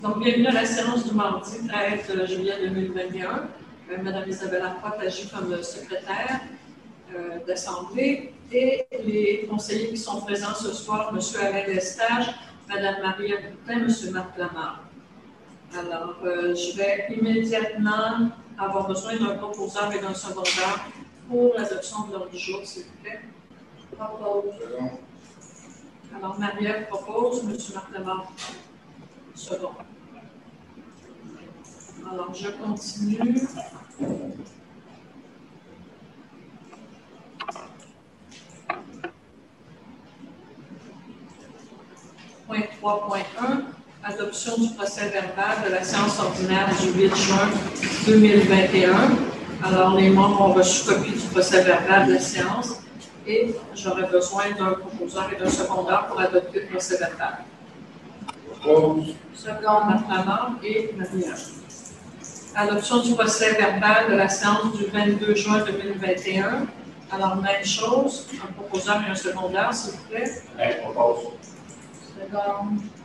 Donc, bienvenue à la séance du mardi 13 juillet 2021. Madame Isabelle Arpointe agit comme secrétaire d'Assemblée et les conseillers qui sont présents ce soir, M. Alain Lestage, Mme Maria Boutin, M. Marc Lamarre. Alors, je vais immédiatement avoir besoin d'un proposeur et d'un secondaire pour l'adoption de l'ordre du jour, s'il vous plaît. Propose. Alors, Maria propose, M. Marc Lamarre second. Alors, je continue. Point 3.1, adoption du procès verbal de la séance ordinaire du 8 juin 2021. Alors, les membres ont reçu copie du procès verbal de la séance et j'aurais besoin d'un proposeur et d'un secondaire pour adopter le procès verbal. Second, Marc Lamarre et Maria. Adoption du procès verbal de la séance du 22 juin 2021. Alors, même chose, un proposeur et un secondaire, s'il vous plaît. Propose. Second.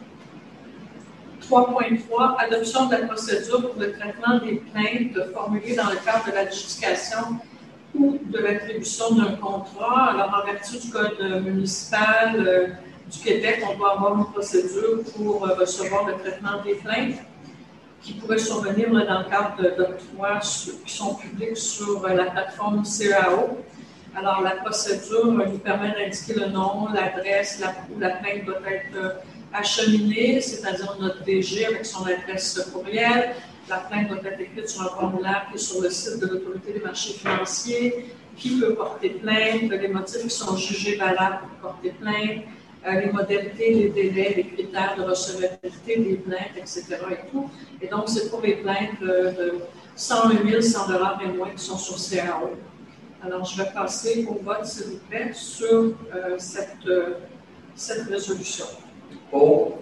3.3, adoption de la procédure pour le traitement des plaintes formulées dans le cadre de l'adjudication ou de l'attribution d'un contrat. Alors, en vertu du Code municipal du Québec, on doit avoir une procédure pour recevoir le traitement des plaintes qui pourraient survenir dans le cadre d'octrois qui sont publics sur la plateforme CEAO. Alors, la procédure nous permet d'indiquer le nom, l'adresse, où la plainte doit être acheminée, c'est-à-dire notre DG avec son adresse courriel. La plainte doit être écrite sur un formulaire qui est sur le site de l'Autorité des marchés financiers, qui peut porter plainte, les motifs qui sont jugés valables pour porter plainte, les modalités, les délais, les critères de recevabilité des plaintes, etc. et tout. Et donc, c'est pour les plaintes de 101 100 $ et moins qui sont sur CAO. Alors, je vais passer au vote, s'il vous plaît, sur cette résolution. Pour.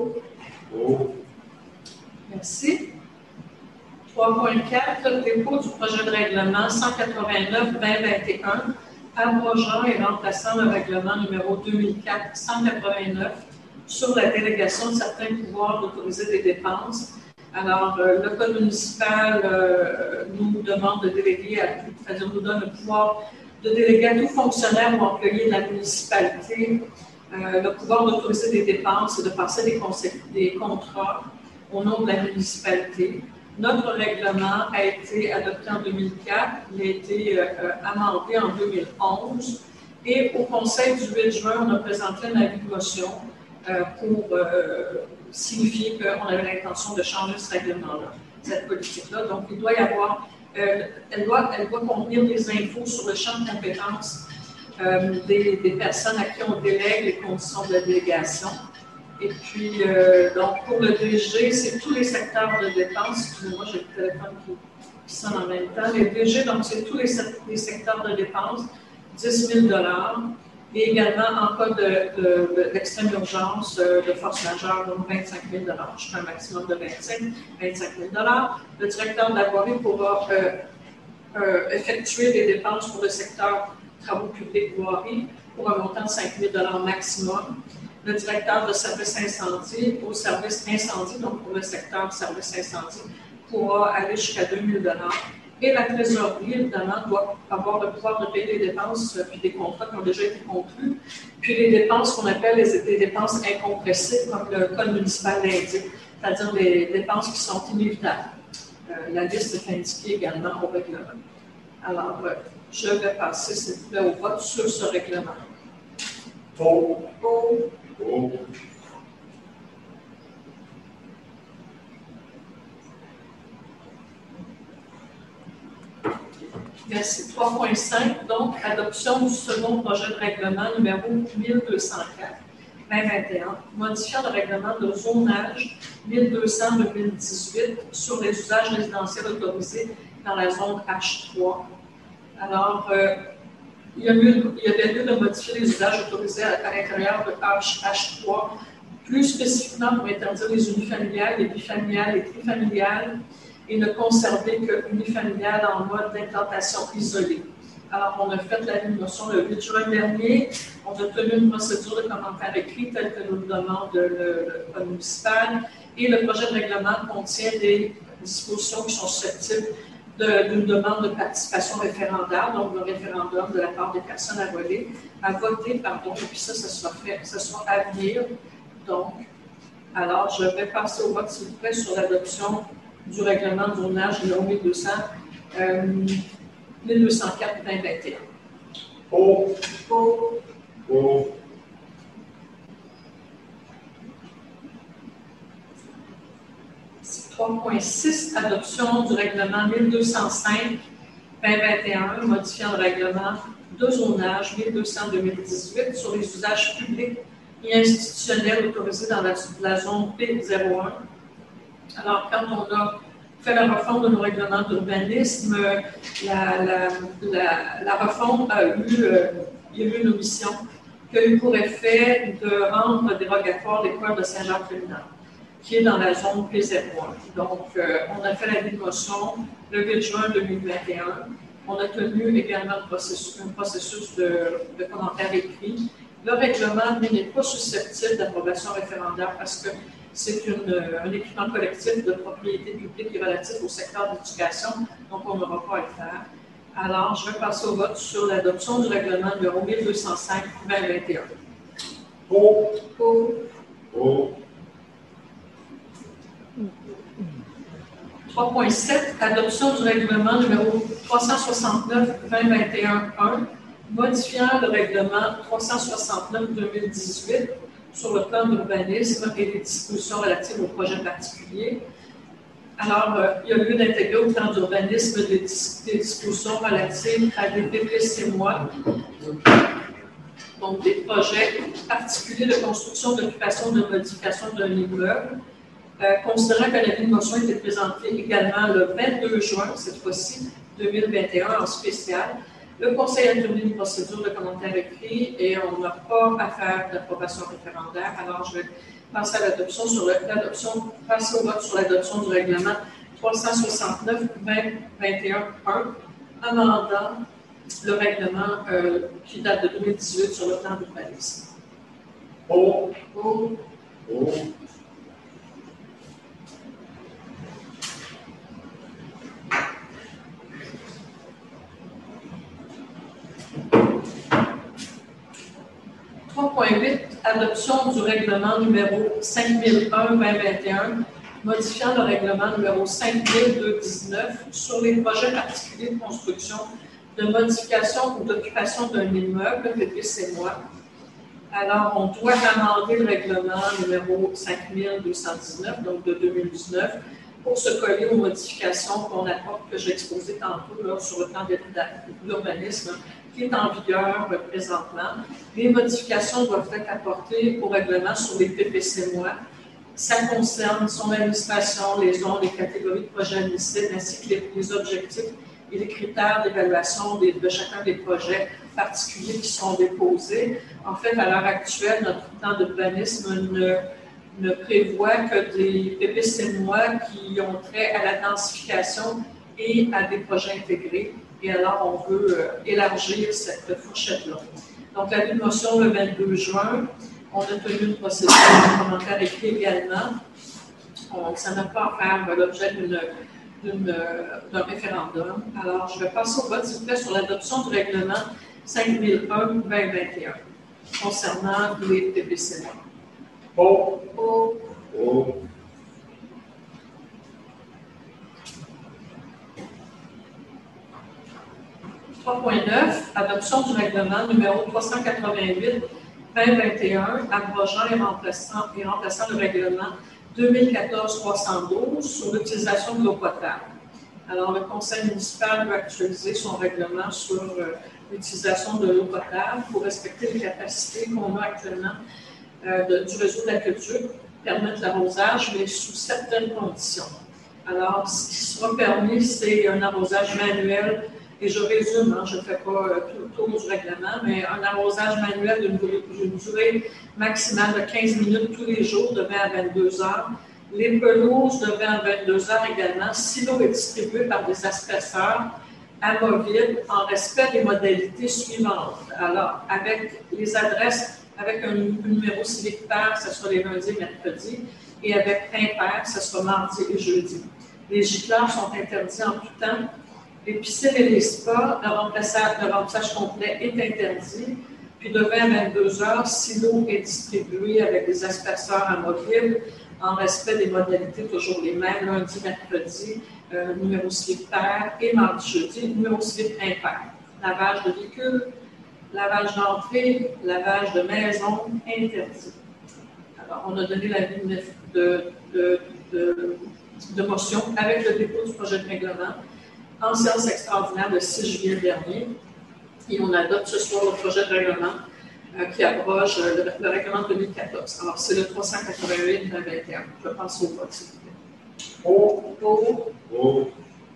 Merci. 3.4, dépôt du projet de règlement 189-2021, abrogeant et remplaçant le règlement numéro 2004-189 sur la délégation de certains pouvoirs d'autoriser des dépenses. Alors, le Code municipal nous demande de déléguer c'est-à-dire nous donne le pouvoir de déléguer à tout fonctionnaire ou employé de la municipalité le pouvoir d'autoriser des dépenses et de passer des contrats au nom de la municipalité. Notre règlement a été adopté en 2004, il a été amendé en 2011 et au Conseil du 8 juin, on a présenté un avis de motion pour signifier qu'on avait l'intention de changer ce règlement-là, cette politique-là. Donc, il doit y avoir, elle doit contenir des infos sur le champ de compétences des personnes à qui on délègue les conditions de la délégation. Et puis, donc, pour le DG, c'est tous les secteurs de dépenses. Excusez-moi, j'ai le téléphone qui sonne en même temps. Les DG, donc, c'est tous les secteurs de dépenses, 10 000 $. Et également, en cas d'extrême urgence, de force majeure, donc 25 000 $. Jusqu'à un maximum de 25 000 $. Le directeur de la voirie pourra effectuer des dépenses pour le secteur travaux publics voirie pour un montant de 5 000 $ maximum. Le directeur de service incendie au service incendie, donc pour le secteur de service incendie, pourra aller jusqu'à 2 000 $. Et la trésorerie, évidemment, doit avoir le pouvoir de payer les dépenses puis des contrats qui ont déjà été conclus, puis les dépenses qu'on appelle les dépenses incompressibles, comme le Code municipal l'indique, c'est-à-dire les dépenses qui sont inévitables. La liste est indiquée également au règlement. Alors, je vais passer, s'il vous plaît, au vote sur ce règlement. Pour. Merci. 3.5, donc, adoption du second projet de règlement numéro 1204-2021, modifiant le règlement de zonage 1200-2018 sur les usages résidentiels autorisés dans la zone H3. Alors, il y avait lieu de modifier les usages autorisés à l'intérieur de H3, plus spécifiquement pour interdire les unifamiliales, les bifamiliales, les trifamiliales, et ne conserver que unifamiliales en mode d'implantation isolée. Alors, on a fait la motion le 8 juin dernier. On a tenu une procédure de commentaire écrit telle que nous le demande le Code municipal. Et le projet de règlement contient des dispositions qui sont susceptibles d'une demande de participation référendaire, donc le référendum de la part des personnes à voter, et puis ça sera à venir. Donc, alors, je vais passer au vote, s'il vous plaît, sur l'adoption du règlement de zonage numéro 1204-2021. Pour. Pour. Pour. 3.6, adoption du règlement 1205-2021, modifiant le règlement de zonage 1200-2018 sur les usages publics et institutionnels autorisés dans la zone P01. Alors, quand on a fait la refonte de nos règlements d'urbanisme, la refonte il y a eu une omission qui a eu pour effet de rendre dérogatoire l'école de Saint-Jacques-Féminin, qui est dans la zone P01. Donc, on a fait la motion le 8 juin 2021. On a tenu également un processus de commentaires écrits. Le règlement n'est pas susceptible d'approbation référendaire parce que c'est un équipement collectif de propriété publique et relatif au secteur de l'éducation, donc on n'aura pas à le faire. Alors, je vais passer au vote sur l'adoption du règlement numéro 1205-2021. Pour. Pour. Pour. 3.7, adoption du règlement numéro 369-2021-1, modifiant le règlement 369-2018 sur le plan d'urbanisme et les dispositions relatives aux projets particuliers. Alors, il y a lieu d'intégrer au plan d'urbanisme des dispositions relatives à des PPC-MOI, donc des projets particuliers de construction, d'occupation, de modification d'un immeuble. Considérant que l'avis de motion a été présenté également le 22 juin, cette fois-ci, 2021, en spécial, le Conseil a tenu une procédure de commentaire écrit et on n'a pas à faire d'approbation référendaire. Alors, je vais passer à l'adoption passer au vote sur l'adoption du règlement 369-2021-1, amendant le règlement qui date de 2018 sur le plan d'urbanisme. Pour. Pour. Pour. 3.8, adoption du règlement numéro 5001-2021, modifiant le règlement numéro 5219 sur les projets particuliers de construction, de modification ou d'occupation d'un immeuble, PPC-MOI. Alors, on doit amender le règlement numéro 5219, donc de 2019, pour se coller aux modifications qu'on apporte, que j'ai exposées tantôt là, sur le plan de l'urbanisme, qui est en vigueur présentement. Les modifications doivent être apportées au règlement sur les PPC-MOI. Ça concerne son administration, les zones, les catégories de projets admissibles, ainsi que les objectifs et les critères d'évaluation de chacun des projets particuliers qui sont déposés. En fait, à l'heure actuelle, notre plan d'urbanisme ne prévoit que des PPC-MOI qui ont trait à la densification et à des projets intégrés. Et alors, on veut élargir cette fourchette-là. Donc, la motion le 22 juin, on a tenu une procédure de commentaire écrit également. Ça n'a pas à faire l'objet d'un référendum. Alors, je vais passer au vote, s'il vous plaît, sur l'adoption du règlement 5001-2021 concernant les PPC-MOI. Pour. Pour. Pour. 3.9, adoption du règlement numéro 388-2021, abrogeant et remplaçant le règlement 2014-312 sur l'utilisation de l'eau potable. Alors, le Conseil municipal veut actualiser son règlement sur l'utilisation de l'eau potable pour respecter les capacités qu'on a actuellement du réseau d'aqueduc, permettre l'arrosage, mais sous certaines conditions. Alors, ce qui sera permis, c'est un arrosage manuel. Et je résume, je ne fais pas tout le tour du règlement, mais un arrosage manuel d'une durée maximale de 15 minutes tous les jours de 20 à 22 heures. Les pelouses de 20 à 22 heures également, si l'eau est distribuée par des asperseurs amovibles en respect des modalités suivantes. Alors, avec les adresses, avec un numéro civique pair, ce sera les lundis et mercredis, Et avec impair, ça sera mardi et jeudi. Les gicleurs sont interdits en tout temps. Les piscines et les spas, le remplissage complet est interdit. Puis de 20 à 22 heures, si l'eau est distribuée avec des asperceurs amovibles, en respect des modalités toujours les mêmes, lundi, mercredi, numéro slip pair, et mardi, jeudi, numéro slip impair. Lavage de véhicules, lavage d'entrée, lavage de maison, interdit. Alors, on a donné l'avis de motion avec le dépôt du projet de règlement en séance extraordinaire le 6 juillet dernier. Et on adopte ce soir le projet de règlement qui abroge le règlement de 2014. Alors, c'est le 388-21. Je passe au vote, s'il vous plaît. Pour.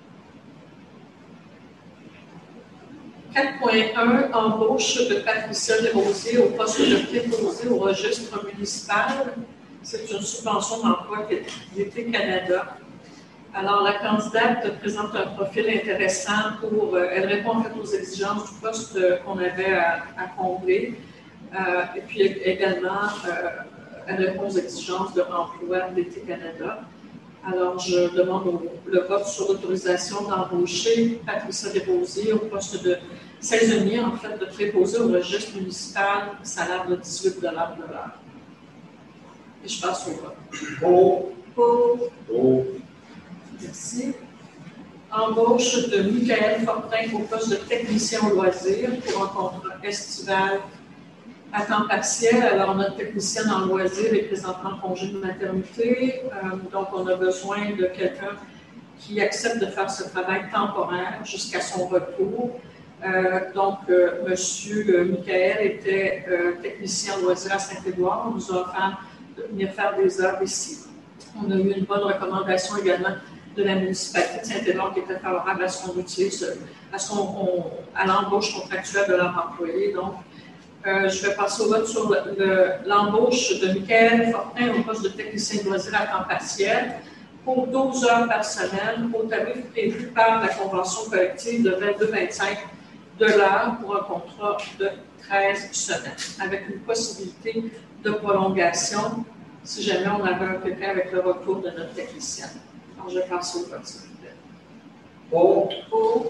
4.1, embauche de Patricia Desrosiers au poste de préposé au registre municipal. C'est une subvention d'emploi d'été Canada. Alors, la candidate présente un profil intéressant elle répond en fait aux exigences du poste qu'on avait à combler. Et puis également, elle répond aux exigences de remploi d'été Canada. Alors, je demande le vote sur l'autorisation d'embaucher Patricia Desrosiers au poste de saisonnier, en fait, de préposé au registre municipal, salaire de 18 $ de l'heure. Et je passe au vote. Pour. Merci. Embauche de Michael Fortin au poste de technicien au loisir pour un contrat estival à temps partiel. Alors, notre technicienne en loisir est présentement en congé de maternité. Donc, on a besoin de quelqu'un qui accepte de faire ce travail temporaire jusqu'à son retour. Donc, M. Michael était technicien en loisir à Saint-Édouard. On nous a offert de venir faire des heures ici. On a eu une bonne recommandation également de la municipalité de Saint-Édouard qui était favorable à ce qu'on utilise, à l'embauche contractuelle de leur employé. Donc, je vais passer au vote sur l'embauche de Michael Fortin au poste de technicien de loisirs à temps partiel pour 12 heures par semaine au tarif prévu par la convention collective de 22,25 $ pour un contrat de 13 semaines, avec une possibilité de prolongation si jamais on avait quelqu'un avec le retour de notre technicien. Alors, je passe au vote, s'il vous plaît. Pour.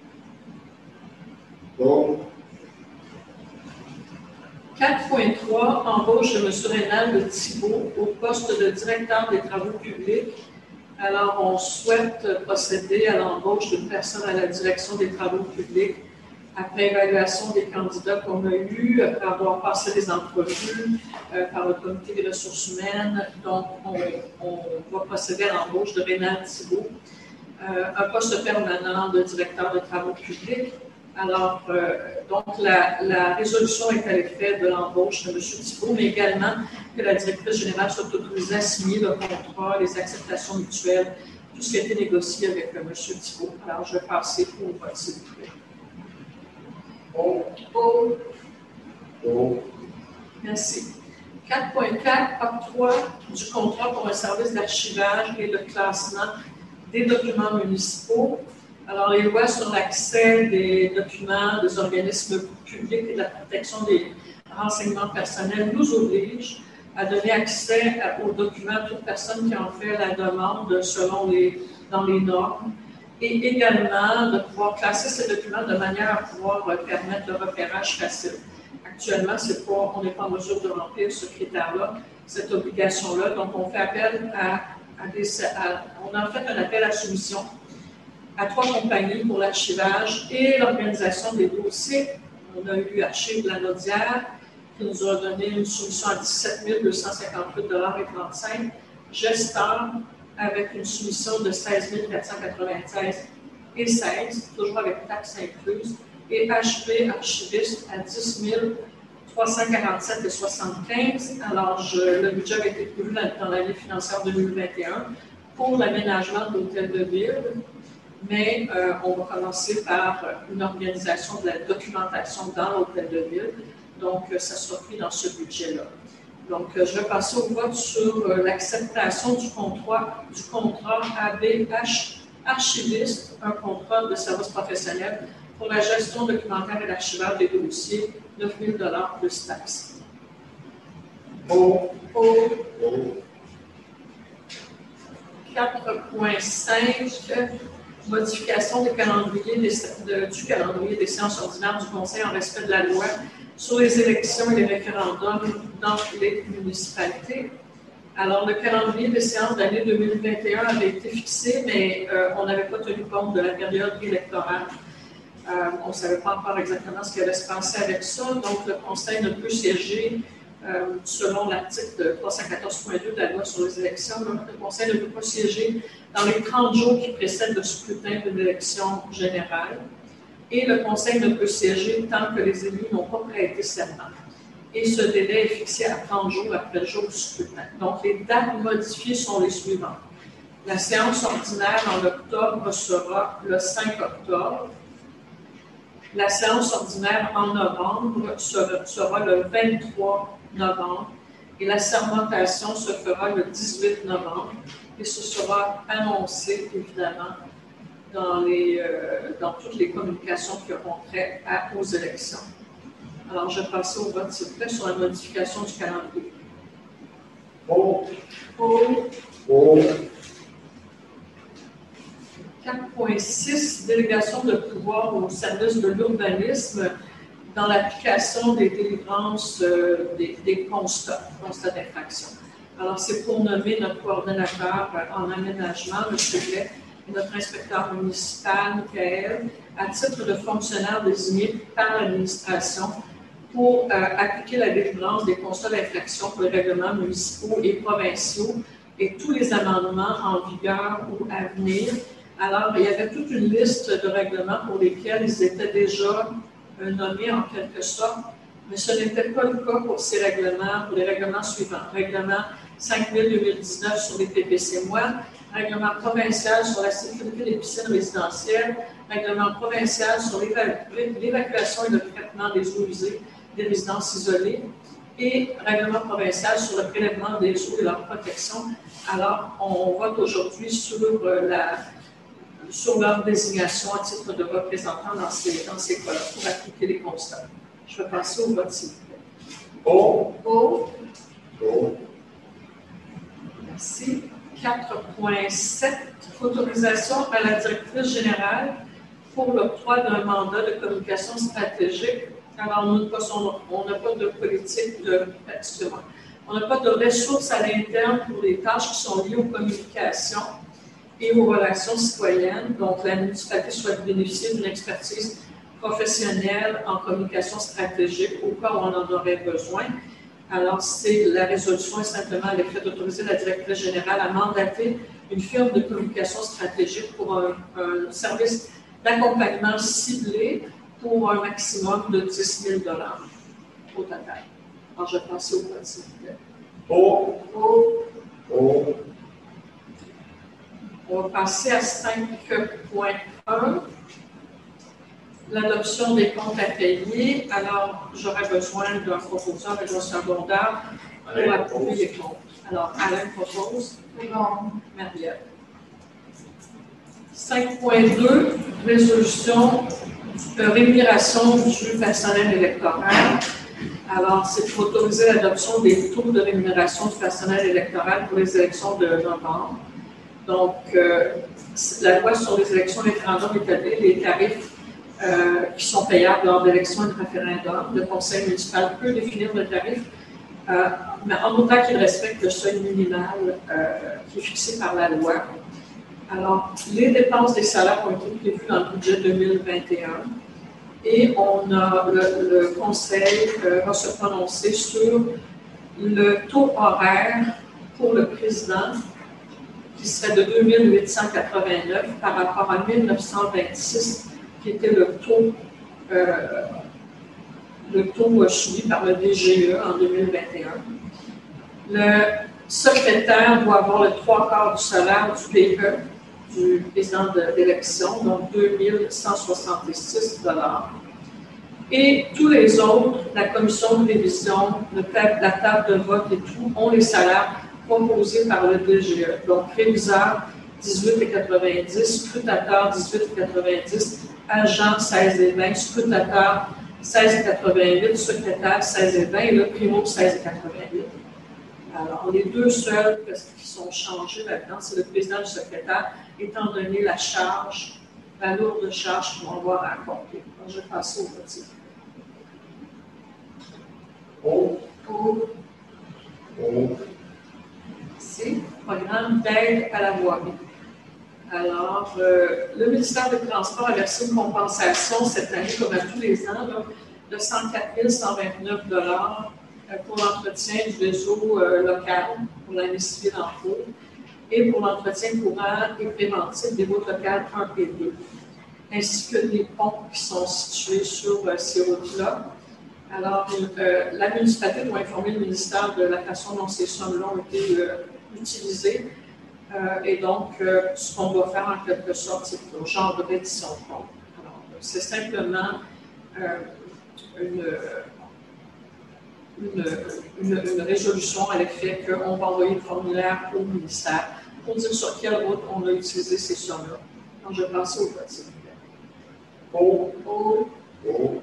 4.3, embauche de M. Rénal Thibault au poste de directeur des travaux publics. Alors, on souhaite procéder à l'embauche d'une personne à la direction des travaux publics après évaluation des candidats qu'on a eus, après avoir passé les entrevues par le comité des ressources humaines. Donc, on va procéder à l'embauche de Rénal Thibault, un poste permanent de directeur de travaux publics. Alors, donc, la résolution est à l'effet de l'embauche de M. Thibault, mais également que la directrice générale soit autorisée à signer le contrat, les acceptations mutuelles, tout ce qui a été négocié avec M. Thibault. Alors, je vais passer au vote, s'il vous plaît. Pour. Merci. 4.4, octroi du contrat pour un service d'archivage et de classement des documents municipaux. Alors, les lois sur l'accès des documents des organismes publics et de la protection des renseignements personnels nous obligent à donner accès aux documents à toute personne qui en fait la demande dans les normes et également de pouvoir classer ces documents de manière à pouvoir permettre le repérage facile. Actuellement, on n'est pas en mesure de remplir ce critère-là, cette obligation-là. Donc, on fait appel on a fait un appel à soumission à 3 compagnies pour l'archivage et l'organisation des dossiers. On a eu Archives de la Naudière qui nous a donné une soumission à 17 258,35 $. Gesteur avec une soumission de 16 496,16 $, toujours avec taxes incluses. Et HP archiviste à 10 347,75 $. Alors, le budget avait été prévu dans l'année financière 2021 pour l'aménagement de l'hôtel de ville. Mais on va commencer par une organisation de la documentation dans l'hôtel de ville. Donc, ça sera pris dans ce budget-là. Donc, je vais passer au vote sur l'acceptation du contrat ABH archiviste, un contrat de service professionnel pour la gestion documentaire et l'archivage des dossiers, 9 000 $ plus taxes. Pour. 4.5, modification du calendrier des séances ordinaires du Conseil en respect de la loi sur les élections et les référendums dans les municipalités. Alors, le calendrier des séances de l'année 2021 avait été fixé, mais on n'avait pas tenu compte de la période électorale. On ne savait pas encore exactement ce qui allait se passer avec ça, donc le Conseil ne peut siéger selon l'article 314.2 de la loi sur les élections. Donc, le Conseil ne peut pas siéger dans les 30 jours qui précèdent le scrutin d'une élection générale. Et le Conseil ne peut siéger tant que les élus n'ont pas prêté serment. Et ce délai est fixé à 30 jours après le jour du scrutin. Donc, les dates modifiées sont les suivantes. La séance ordinaire en octobre sera le 5 octobre. La séance ordinaire en novembre sera le 23 novembre. Et la sermentation se fera le 18 novembre. Et ce sera annoncé, évidemment, dans toutes les communications qui auront trait aux élections. Alors, je passe au vote, s'il vous plaît, sur la modification du calendrier. Pour. 4.6, délégation de pouvoir au service de l'urbanisme dans l'application des délivrances des constats d'infraction. Alors, c'est pour nommer notre coordonnateur en aménagement, M. Blais, et notre inspecteur municipal, Michael, à titre de fonctionnaire désigné par l'administration pour appliquer la délivrance des constats d'infraction pour les règlements municipaux et provinciaux et tous les amendements en vigueur ou à venir. Alors, il y avait toute une liste de règlements pour lesquels ils étaient déjà nommés en quelque sorte, mais ce n'était pas le cas pour ces règlements, pour les règlements suivants. Règlement 5000-2019 sur les PPC-MOI, règlement provincial sur la sécurité des piscines résidentielles, règlement provincial sur l'évacuation et le traitement des eaux usées des résidences isolées et règlement provincial sur le prélèvement des eaux et leur protection. Alors, on vote aujourd'hui sur leur désignation à titre de représentant dans ces cas-là pour appliquer les constats. Je vais passer au vote, s'il vous plaît. Pour. Merci. 4.7, autorisation à la directrice générale pour l'octroi d'un mandat de communication stratégique. Alors, on n'a pas de politique excusez-moi, on n'a pas de ressources à l'interne pour les tâches qui sont liées aux communications et aux relations citoyennes. Donc, la municipalité souhaite bénéficier d'une expertise professionnelle en communication stratégique au cas où on en aurait besoin. Alors, la résolution est simplement l'effet d'autoriser la directrice générale à mandater une firme de communication stratégique pour un service d'accompagnement ciblé pour un maximum de 10 000 $ au total. Alors, je passe au vote, s'il vous plaît. Pour. On va passer à 5.1. L'adoption des comptes à payer. Alors, j'aurais besoin d'un proposeur et d'un secondaire pour approuver les comptes. Alors, Alain propose. Marielle. 5.2, résolution de rémunération du personnel électoral. Alors, c'est pour autoriser l'adoption des taux de rémunération du personnel électoral pour les élections de novembre. Donc, la loi sur les élections et référendums établit les tarifs qui sont payables lors d'élections et de référendums. Le conseil municipal peut définir le tarif, mais en autant qu'il respecte le seuil minimal qui est fixé par la loi. Alors, les dépenses des salaires ont été prévues dans le budget 2021 et le conseil va se prononcer sur le taux horaire pour le président qui serait de 2889 par rapport à 1926 qui était le taux suivi par le DGE en 2021. Le secrétaire doit avoir le 3/4 du salaire du PE, du président d'élection, donc 2166 $. Et tous les autres, la commission de révision, la table de vote et tout, ont les salaires proposés par le DGE. Donc, réviseur, 18,90 $, scrutateur, 18,90 $, agent, 16,20 $, scrutateur, 16,88 $, secrétaire, 16,20 $, et le primo, 16,88 $. Alors, les deux seuls qui sont changés maintenant, c'est le président et le secrétaire, étant donné la charge, la lourde charge qu'ils vont avoir à accomplir. Donc, je vais passer au vote. O. O. O. C'est programme d'aide à la voirie. Alors, le ministère des Transports a versé une compensation cette année, comme à tous les ans, là, de 104 129 $ pour l'entretien du réseau local, pour l'année civile en cours, et pour l'entretien courant et préventif des routes locales 1 et 2, ainsi que des ponts qui sont situés sur ces routes-là. Alors, la municipalité doit informer le ministère de la façon dont ces sommes-là ont été utilisées. Et donc, ce qu'on doit faire en quelque sorte, c'est un genre de reddition de compte. Alors, c'est simplement une résolution à l'effet qu'on va envoyer le formulaire au ministère pour dire sur quelle route on a utilisé ces sommes-là. Donc, je vais passer au vote, s'il vous plaît. O. O. O.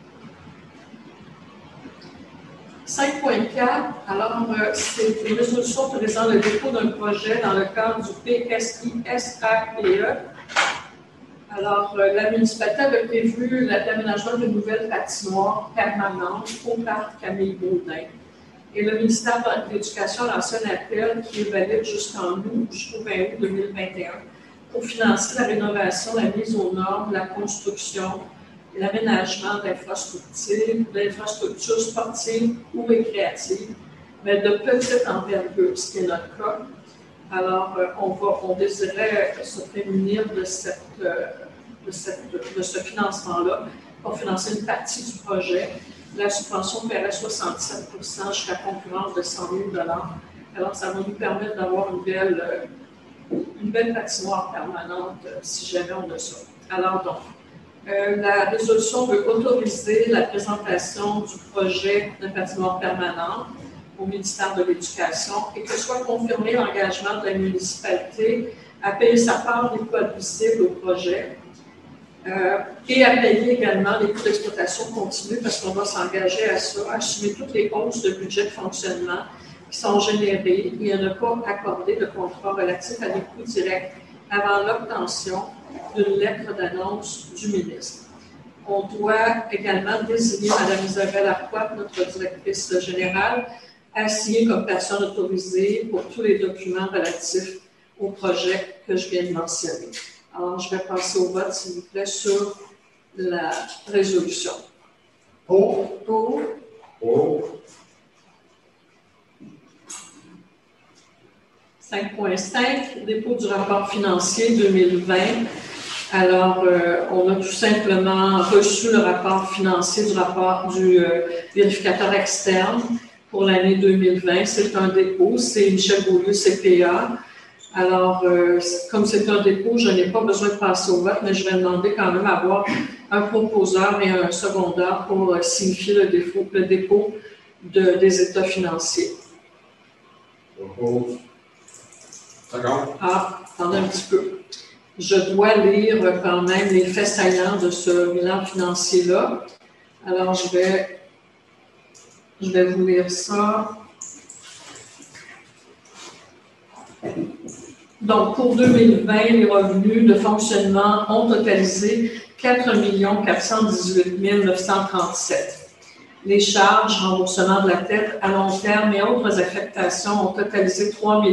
5.4, alors c'est une résolution autorisant le dépôt d'un projet dans le cadre du PSI-SRPE. Alors, la municipalité avait prévu l'aménagement d'une nouvelle patinoire permanente au parc Camille Baudin. Et le ministère de l'Éducation a lancé un appel qui est valide jusqu'au 20 août 2021 pour financer la rénovation, la mise aux normes, la construction, l'aménagement d'infrastructures sportives ou récréatives, mais de petite envergure, ce qui est notre cas. Alors, on désirait se prémunir de ce financement-là pour financer une partie du projet. La subvention paierait 67% jusqu'à concurrence de 100 000 $. Alors, ça va nous permettre d'avoir une belle patinoire permanente si jamais on a ça. Alors, donc, la résolution veut autoriser la présentation du projet de patinoire permanente au ministère de l'Éducation et que soit confirmé l'engagement de la municipalité à payer sa part des coûts admissibles au projet et à payer également les coûts d'exploitation continue parce qu'on va s'engager à ça, à assumer toutes les hausses de budget de fonctionnement qui sont générées et à ne pas accorder de contrat relatif à des coûts directs avant l'obtention d'une lettre d'annonce du ministre. On doit également désigner Mme Isabelle Arquat, notre directrice générale, à signer comme personne autorisée pour tous les documents relatifs au projet que je viens de mentionner. Alors, je vais passer au vote, s'il vous plaît, sur la résolution. O. O. O. 5.5, dépôt du rapport financier 2020. Alors, on a tout simplement reçu le rapport financier du vérificateur externe pour l'année 2020. C'est un dépôt, c'est Michel Beaulieu, CPA. Alors, comme c'est un dépôt, je n'ai pas besoin de passer au vote, mais je vais demander quand même à avoir un proposeur et un secondaire pour signifier le dépôt des états financiers. D'accord. Ah, attendez un petit peu. Je dois lire quand même les faits saillants de ce bilan financier-là. Alors, je vais vous lire ça. Donc, pour 2020, les revenus de fonctionnement ont totalisé 4 418 937. Les charges, remboursement de la tête à long terme et autres affectations ont totalisé 3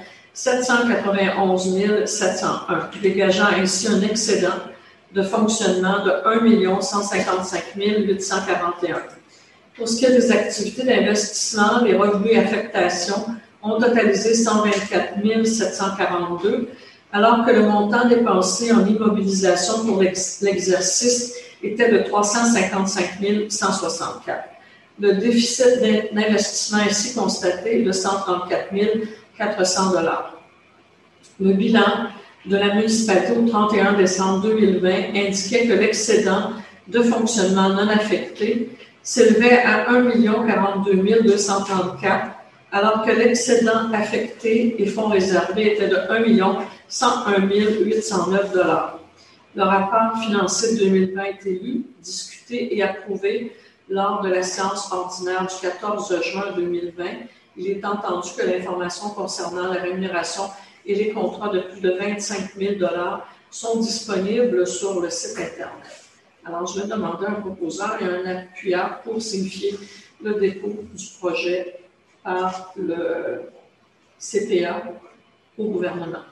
791 701, dégageant ainsi un excédent de fonctionnement de 1 155 841. Pour ce qui est des activités d'investissement, les revenus et affectations ont totalisé 124 742, alors que le montant dépensé en immobilisation pour l'exercice était de 355 164. Le déficit d'investissement ainsi constaté est de 134 400 $. Le bilan de la municipalité au 31 décembre 2020 indiquait que l'excédent de fonctionnement non affecté s'élevait à 1 042 234, alors que l'excédent affecté et fonds réservés était de 1 101 809 $. Le rapport financier de 2020 a été lu, discuté et approuvé lors de la séance ordinaire du 14 juin 2020 Il est entendu que l'information concernant la rémunération et les contrats de plus de 25 000 sont disponibles sur le site Internet. Alors, je vais demander à un proposeur et un appuyeur pour signifier le dépôt du projet par le CPA au gouvernement.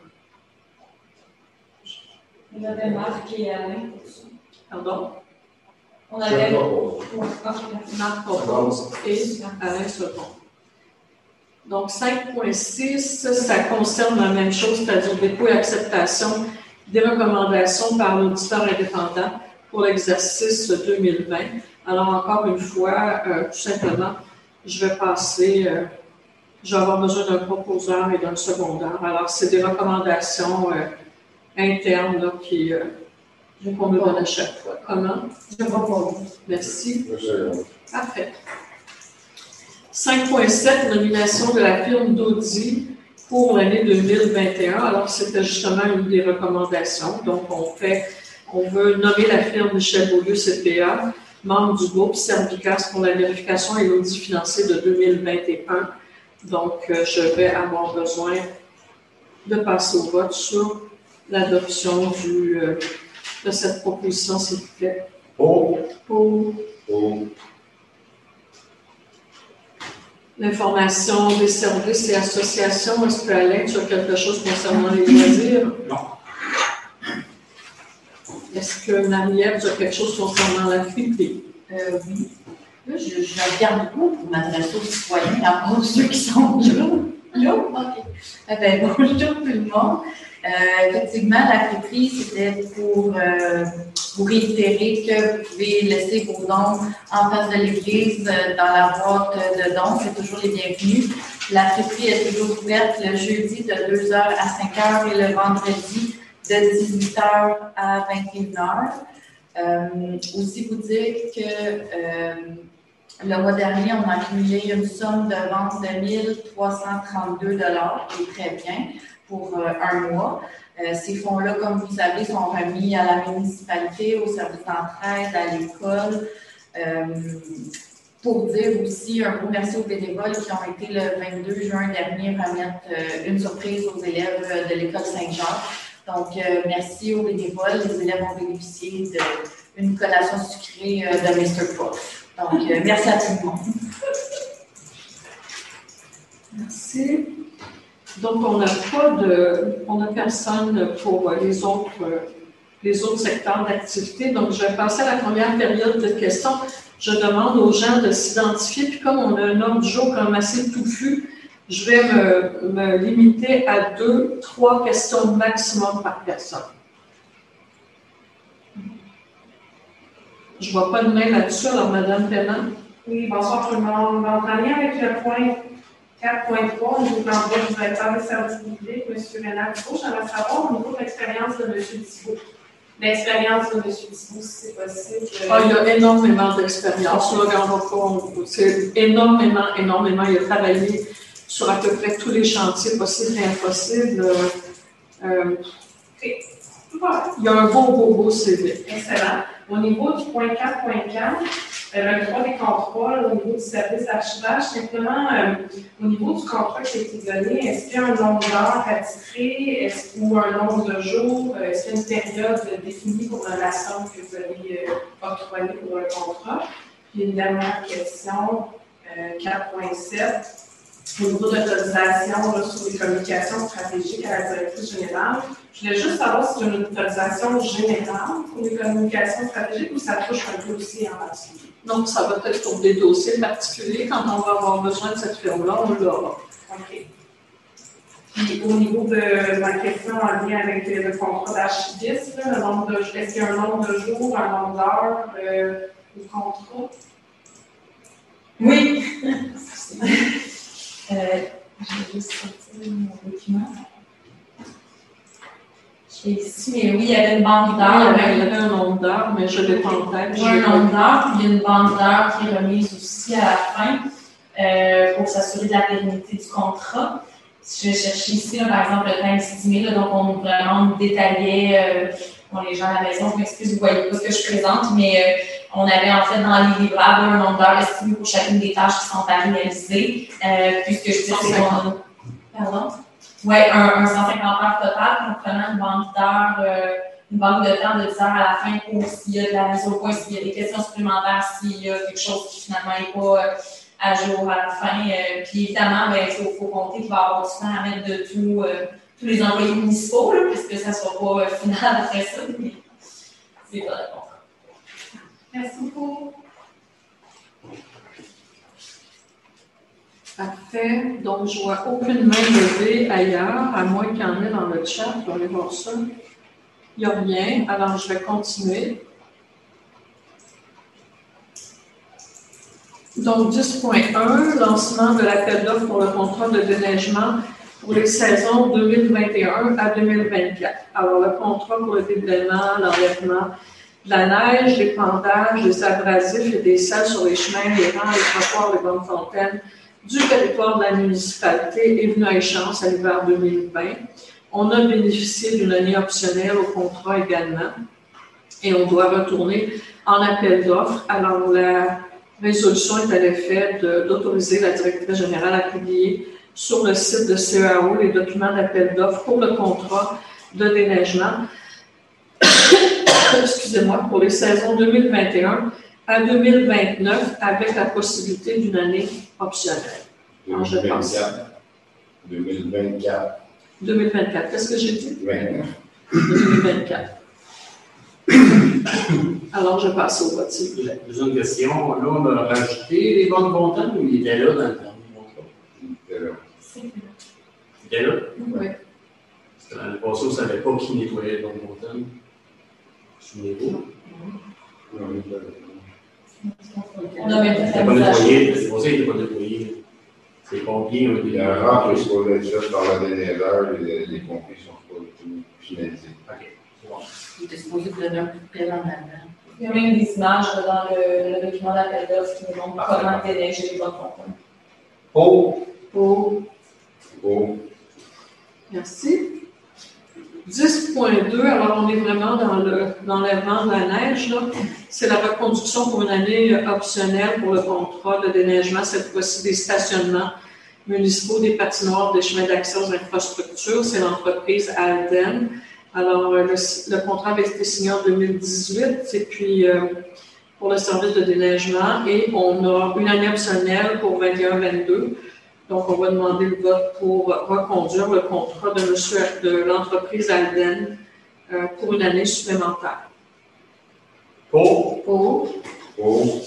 On avait Marc et Alain. Pardon? On avait... Marc propose et Alain second. Donc, 5.6, ça concerne la même chose, c'est-à-dire dépôt et acceptation des recommandations par l'auditeur indépendant pour l'exercice 2020. Alors, encore une fois, tout simplement, je vais avoir besoin d'un proposeur et d'un secondaire. Alors, c'est des recommandations internes là, qu'on me donne à chaque fois. Comment? Je propose. Merci. Parfait. 5.7, nomination de la firme d'Audi pour l'année 2021. Alors, c'était justement une des recommandations. Donc, on veut nommer la firme Michel Beaulieu CPA, membre du groupe Servicas pour la vérification et l'audit financier de 2021. Donc, je vais avoir besoin de passer au vote sur l'adoption de cette proposition, s'il vous plaît. Pour. L'information des services et associations, est-ce que Alain, tu as quelque chose concernant les loisirs? Non. Est-ce que Marie-Ève, tu as quelque chose concernant la FIPI? Oui. Là, je regarde beaucoup pour m'adresser aux citoyens, à part ceux qui sont là. Là? OK. Bonjour tout le monde. Effectivement, la FIPI, c'était pour vous réitérer que vous pouvez laisser vos dons en face de l'église dans la boîte de dons. C'est toujours les bienvenus. La FIPI est toujours ouverte le jeudi de 2h à 5h et le vendredi de 18h à 21h. Aussi vous dire que le mois dernier, on a accumulé une somme de vente de 1 332 $, qui est très bien pour un mois. Ces fonds-là, comme vous savez, sont remis à la municipalité, au service d'entraide, à l'école. Pour dire aussi un gros merci aux bénévoles qui ont été le 22 juin dernier remettre une surprise aux élèves de l'école Saint-Jean. Donc, merci aux bénévoles. Les élèves ont bénéficié d'une collation sucrée de Mr. Puff. Donc, merci à tout le monde. Merci. Donc, on n'a personne pour les autres secteurs d'activité. Donc, je vais passer à la première période de questions. Je demande aux gens de s'identifier. Puis, comme on a un ordre du jour quand même assez touffu, je vais me limiter à 2-3 questions maximum par personne. Je ne vois pas de main là-dessus. Alors, Mme Pellin. Oui, bonsoir tout le monde. Donc, en lien avec le point 4.3, au niveau de l'emploi du directeur des services publics, M. Rénal Thibault, j'aimerais savoir au niveau de l'expérience de M. Thibault. L'expérience de M. Thibault, si c'est possible. Il y a énormément d'expérience. C'est énormément. Il a travaillé sur à peu près tous les chantiers possibles et impossibles. Il y a un beau CV. Excellent. Au niveau du point 4.4, le droit des contrôles, au niveau du service d'archivage, simplement, au niveau du contrat qui a été donné, est-ce qu'il y a un nombre d'heures attitré, ou un nombre de jours, est-ce qu'il y a une période définie pour la somme que vous avez octroyée pour le contrat? Puis une dernière question, 4.7. Au niveau de l'autorisation sur les communications stratégiques à la directrice générale, je voulais juste savoir si c'est une autorisation générale pour les communications stratégiques ou ça touche un dossier en particulier. Donc, ça va être pour des dossiers particuliers. Quand on va avoir besoin de cette firme-là, on l'aura. OK. Puis, au niveau de ma question en lien avec le contrat d'archiviste, est-ce qu'il y a un nombre de jours, un nombre d'heures au contrat? Oui. Je vais juste sortir mon document. Je l'ai ici, mais oui, il y avait une bande d'heures. Il y avait un nombre d'heures, mais je l'ai pas en tête. Il y a un nombre d'heures, puis il y a une bande d'heures qui est remise aussi à la fin pour s'assurer de la pérennité du contrat. Je vais chercher ici, là, par exemple, le temps estimé, là, donc on vraiment détaillait Bon, les gens à la maison, je m'excuse, vous ne voyez pas ce que je présente, mais on avait en fait dans les livrables un nombre d'heures estimé pour chacune des tâches qui sont à réaliser. Puis ce que je dis, c'est qu'on a. Pardon? Oui, un 150 heures total, comprenant une banque d'heures, une banque de temps de 10 heures à la fin pour s'il y a de la mise au point, s'il y a des questions supplémentaires, s'il y a quelque chose qui finalement n'est pas à jour à la fin. Puis évidemment, il faut compter qu'il va y avoir du temps à mettre de tout. Tous les employés municipaux, là, puisque ça ne soit pas final après ça, mais c'est pas bon. Merci beaucoup. Parfait. Donc, je ne vois aucune main levée ailleurs, à moins qu'il y en ait dans le chat. On va aller voir ça. Il n'y a rien. Alors, je vais continuer. Donc, 10.1, lancement de l'appel d'offres pour le contrat de déneigement pour les saisons 2021 à 2024. Alors, le contrat pour le déblaiement, l'enlèvement de la neige, l'épandage, des abrasifs et des sels sur les chemins, les rangs, les trottoirs, les bonnes fontaines du territoire de la municipalité est venu à échéance à l'hiver 2020. On a bénéficié d'une année optionnelle au contrat également et on doit retourner en appel d'offres. Alors, la résolution est à l'effet d'autoriser la directrice générale à publier sur le site de CEAO les documents d'appel d'offres pour le contrat de déneigement, excusez-moi, pour les saisons 2021 à 2029 avec la possibilité d'une année optionnelle. 2024. 2024. Qu'est-ce que j'ai dit? 29. 2024. Alors, je passe au vote, s'il vous plaît. J'ai une question. Là, on a rajouté les bonnes fontaines ou il était là dans le dernier contrat? Il était là. Il était là? Oui. Parce que l'année passée, on ne savait pas qui nettoyait les bonnes fontaines. Souvenez-vous? Non, il était là. On avait Il fait n'était la pas mise à jour. nettoyé. C'est pour ça qu'il n'était pas nettoyé. C'est combien au Il y a un rang qui est supposé être fait par la déneigeur et les pompiers sont pas finalisés. OK. C'est bon. Il était supposé vous donner un coup de pelle en avant. Il y a même des images dans le document d'appel d'offres qui nous montrent comment déneiger les bonnes fontaines. Oh! Pour Oh! Merci. 10.2, alors on est vraiment dans l'enlèvement de la neige. Là. C'est la reconduction pour une année optionnelle pour le contrat de déneigement, cette fois-ci des stationnements municipaux, des patinoires, des chemins d'accès aux infrastructures. C'est l'entreprise Alden. Alors, le contrat avait été signé en 2018, et puis pour le service de déneigement, et on a une année optionnelle pour 21-22. Donc, on va demander le vote pour reconduire le contrat de l'entreprise Alden pour une année supplémentaire. Pour? Pour. Oh!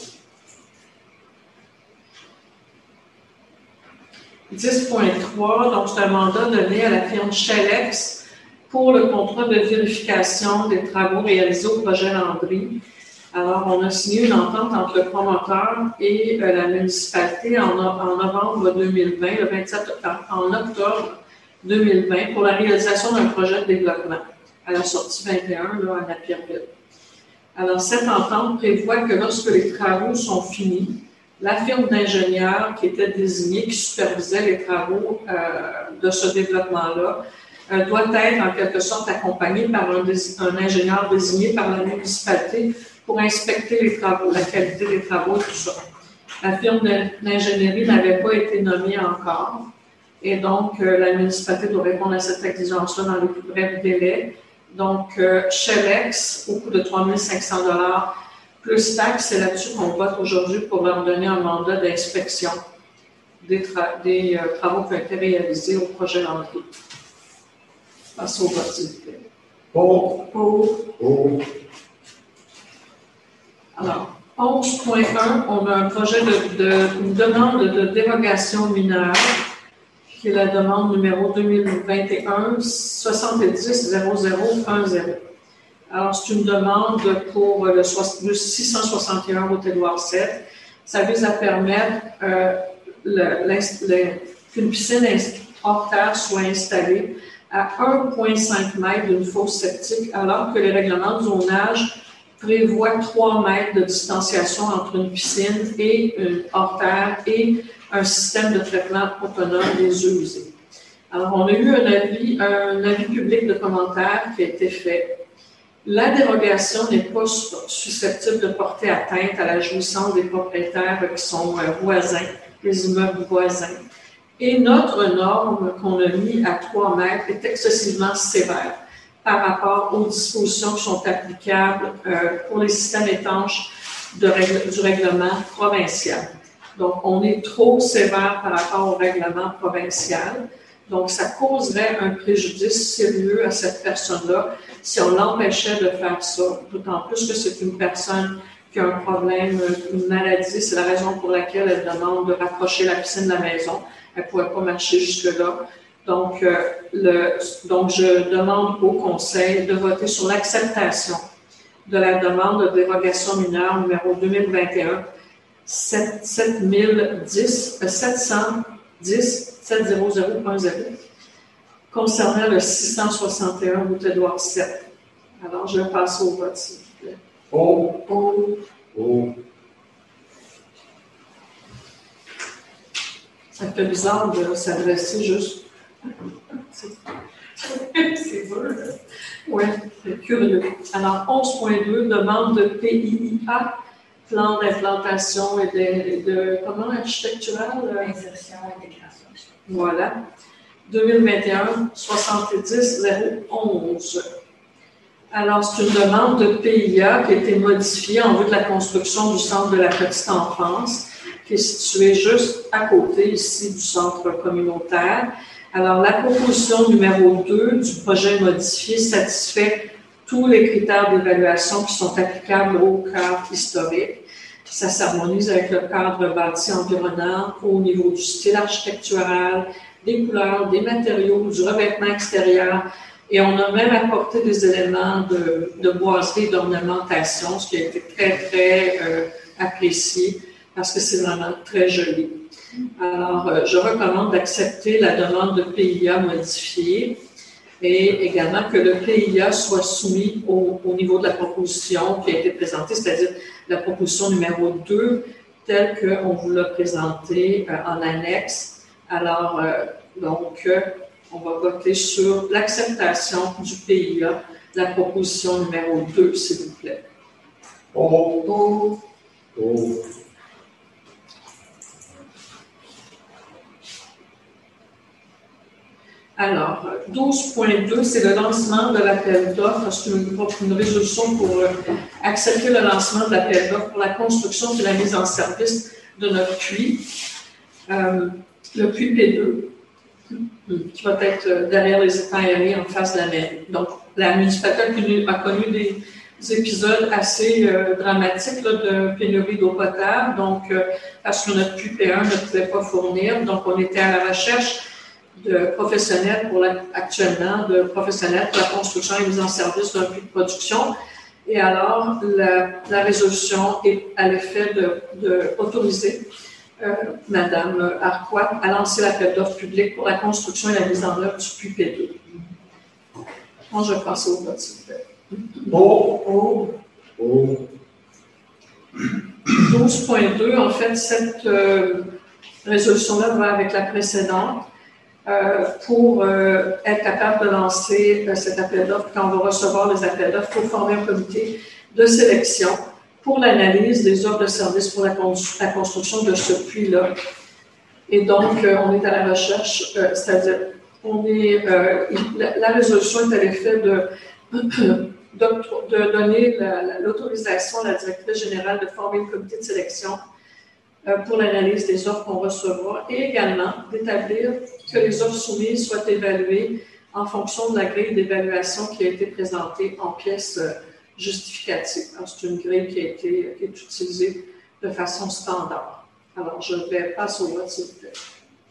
10.3, donc c'est un mandat donné à la firme Chelex pour le contrat de vérification des travaux réalisés au projet Landry. Alors, on a signé une entente entre le promoteur et la municipalité en novembre 2020, le 27 en octobre 2020, pour la réalisation d'un projet de développement à la sortie 21, là, à Napierville. Alors, cette entente prévoit que lorsque les travaux sont finis, la firme d'ingénieurs qui était désignée, qui supervisait les travaux de ce développement-là, doit être en quelque sorte accompagnée par un ingénieur désigné par la municipalité pour inspecter les travaux, la qualité des travaux et tout ça. La firme d'ingénierie n'avait pas été nommée encore et donc la municipalité doit répondre à cette exigence-là dans les plus brefs délais. Donc, Chelex, au coût de 3 500 $ plus taxes, c'est là-dessus qu'on vote aujourd'hui pour leur donner un mandat d'inspection des travaux qui ont été réalisés au projet Landry. Passe au vote, s'il vous plaît. Oh! Oh! Alors, 11.1, on a un projet une demande de dérogation mineure, qui est la demande numéro 2021 70 0010. Alors, c'est une demande pour le 661 route Édouard VII. Ça vise à permettre qu'une piscine hors terre soit installée à 1,5 mètres d'une fosse septique, alors que les règlements de zonage prévoit 3 mètres de distanciation entre une piscine et une hors terre et un système de traitement autonome des eaux usées. Alors, on a eu un avis public de commentaires qui a été fait. La dérogation n'est pas susceptible de porter atteinte à la jouissance des propriétaires qui sont voisins, les immeubles voisins. Et notre norme qu'on a mise à 3 mètres est excessivement sévère par rapport aux dispositions qui sont applicables pour les systèmes étanches du règlement provincial. Donc, on est trop sévère par rapport au règlement provincial. Donc, ça causerait un préjudice sérieux à cette personne-là si on l'empêchait de faire ça. D'autant plus que c'est une personne qui a un problème, une maladie. C'est la raison pour laquelle elle demande de rapprocher la piscine de la maison. Elle ne pourrait pas marcher jusque-là. Donc, je demande au Conseil de voter sur l'acceptation de la demande de dérogation mineure numéro 2021 710.0 concernant le 661 route Édouard VII. Alors, je vais passer au vote, s'il vous plaît. Ça fait bizarre de s'adresser juste. C'est dur. Oui, c'est curieux. Alors, 11.2, demande de PIIA, plan d'implantation et de comment architectural? Insertion, intégration. Voilà. 2021, 70-011. Alors, c'est une demande de PIA qui a été modifiée en vue de la construction du centre de la petite enfance, qui est situé juste à côté ici du centre communautaire. Alors, la proposition numéro 2 du projet modifié satisfait tous les critères d'évaluation qui sont applicables au cadre historique. Ça s'harmonise avec le cadre bâti environnant au niveau du style architectural, des couleurs, des matériaux, du revêtement extérieur. Et on a même apporté des éléments de boiserie et d'ornementation, ce qui a été très, très apprécié parce que c'est vraiment très joli. Alors, je recommande d'accepter la demande de PIA modifiée et également que le PIA soit soumis au niveau de la proposition qui a été présentée, c'est-à-dire la proposition numéro 2, telle qu'on vous l'a présentée en annexe. Alors, on va voter sur l'acceptation du PIA, la proposition numéro 2, s'il vous plaît. Alors, 12.2, c'est le lancement de l'appel d'offres. C'est une résolution pour accepter le lancement de l'appel d'offres pour la construction et la mise en service de notre puits, le puits P2, qui va être derrière les étangs aérés en face de la mairie. Donc, la municipalité a connu des épisodes assez dramatiques là, de pénurie d'eau potable, donc parce que notre puits P1 ne pouvait pas fournir, donc on était à la recherche de professionnels actuellement pour la construction et mise en service d'un puits de production. Et alors, la résolution est à l'effet d'autoriser Mme Arquat à lancer l'appel d'offres public pour la construction et la mise en œuvre du puits P2. Moi, je passe au vote, s'il vous plaît. 12.2, en fait, cette résolution-là va avec la précédente. Pour être capable de lancer cet appel d'offres, quand on va recevoir les appels d'offres, pour former un comité de sélection pour l'analyse des offres de services pour la construction de ce puits-là. Et donc, on est à la recherche, c'est-à-dire, la résolution est à l'effet de donner l'autorisation à la directrice générale de former le comité de sélection pour l'analyse des offres qu'on recevra et également d'établir que les offres soumises soient évaluées en fonction de la grille d'évaluation qui a été présentée en pièce justificative. C'est une grille qui est utilisée de façon standard. Alors, je vais passer au vote, s'il vous plaît.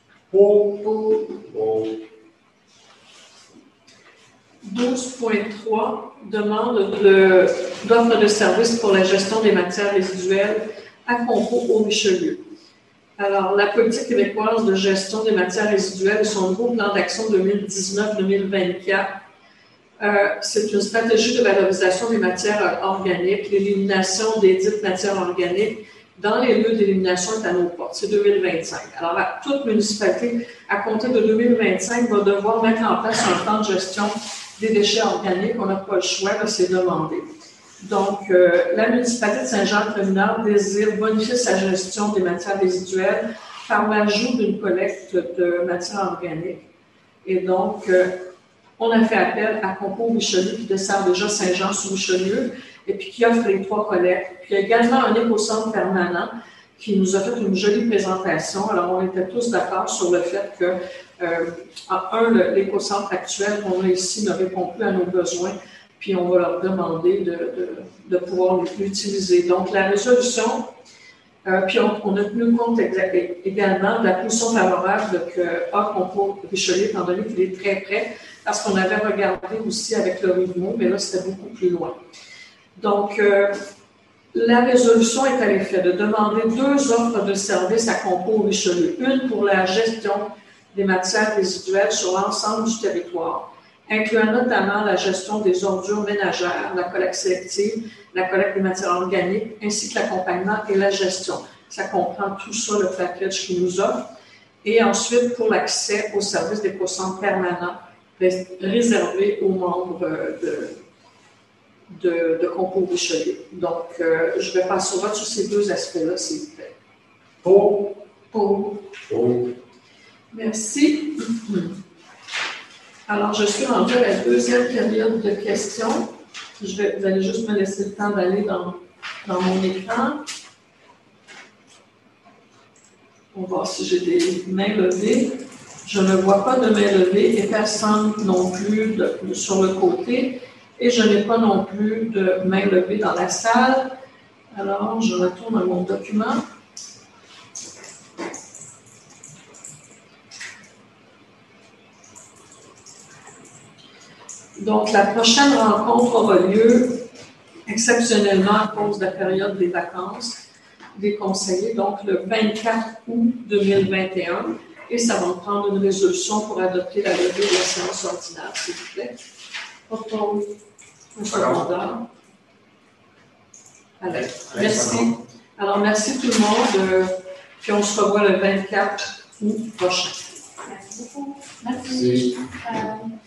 12.3, demande d'offre de services pour la gestion des matières résiduelles à Compo au Richelieu. Alors, la politique québécoise de gestion des matières résiduelles et son nouveau plan d'action 2019-2024, c'est une stratégie de valorisation des matières organiques, l'élimination des dites matières organiques dans les lieux d'élimination est à nos portes. C'est 2025. Alors, toute municipalité, à compter de 2025, va devoir mettre en place un plan de gestion des déchets organiques, on n'a pas le choix, là, c'est demandé. Donc, la municipalité de Saint-Jean-Préminard désire bonifier sa gestion des matières résiduelles par l'ajout d'une collecte de matières organiques. Et donc, on a fait appel à Compost Richelieu, qui dessert déjà Saint-Jean-sur-Richelieu, et puis qui offre les 3 collectes. Puis il y a également un éco-centre permanent qui nous a fait une jolie présentation. Alors, on était tous d'accord sur le fait que, l'éco-centre actuel qu'on a ici ne répond plus à nos besoins, puis on va leur demander de pouvoir l'utiliser. Donc, la résolution, puis on a tenu compte également de la position favorable qu'a Compost Richelieu, étant donné qu'il est très près, parce qu'on avait regardé aussi avec le Rive-Mont, mais là, c'était beaucoup plus loin. Donc, la résolution est à l'effet de demander 2 offres de services à Compost Richelieu. Une pour la gestion des matières résiduelles sur l'ensemble du territoire, incluant notamment la gestion des ordures ménagères, la collecte sélective, la collecte des matières organiques, ainsi que l'accompagnement et la gestion. Ça comprend tout ça, le package qu'ils nous offre. Et ensuite, pour l'accès aux services d'éco-centre permanent réservés aux membres de Compost Richelieu. Donc, je vais passer au vote sur ces 2 aspects-là, s'il vous plaît. Pour. Merci. Alors, je suis rendue à la 2e période de questions. Vous allez juste me laisser le temps d'aller dans mon écran. On va voir si j'ai des mains levées. Je ne vois pas de mains levées et personne non plus sur le côté. Et je n'ai pas non plus de mains levées dans la salle. Alors, je retourne à mon document. Donc, la prochaine rencontre aura lieu exceptionnellement à cause de la période des vacances des conseillers, donc le 24 août 2021, et ça va prendre une résolution pour adopter la levée de la séance ordinaire, s'il vous plaît. Un secondaire. Allez, merci. Alors, merci tout le monde, puis on se revoit le 24 août prochain. Merci beaucoup. Merci.